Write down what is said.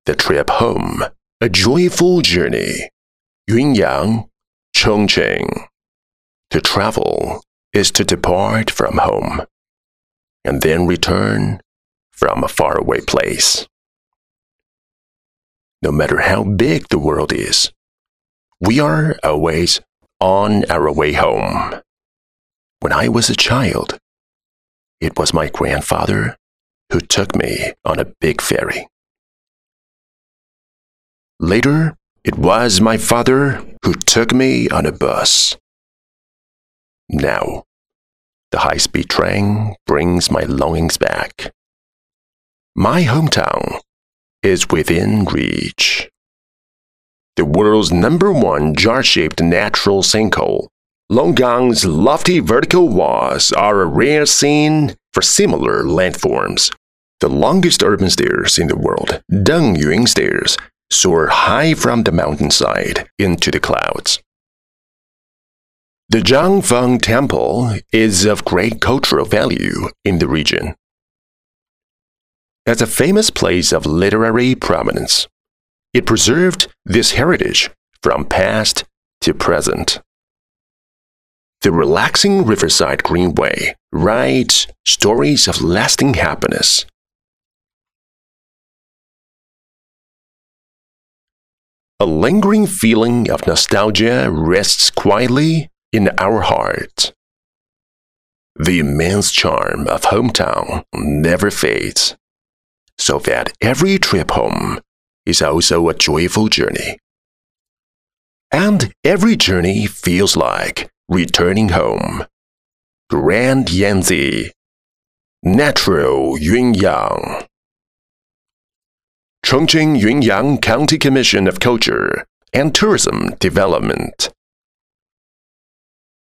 The trip home, a joyful journey. Yunyang, Chongqing. To travel is to depart from home and then return from a faraway place. No matter how big the world is, we are always on our way home. When I was a child, it was my grandfather who took me on a big ferry. Later, it was my father who took me on a bus. Now, the high-speed train brings my longings back. My hometown is within reach. The world's #1 jar-shaped natural sinkhole, Longgang's lofty vertical walls are a rare scene for similar landforms. The longest urban stairs in the world, Dengyuan Stairs, soar high from the mountainside into the clouds. The Zhangfeng Temple is of great cultural value in the region. As a famous place of literary prominence, it preserved this heritage from past to present. The relaxing riverside greenway writes stories of lasting happiness. A lingering feeling of nostalgia rests quietly in our hearts. The immense charm of hometown never fades, so that every trip home is also a joyful journey. And every journey feels like returning home. Grand Yanzi, Natural Yunyang. Chongqing Yunyang County Commission of Culture and Tourism Development.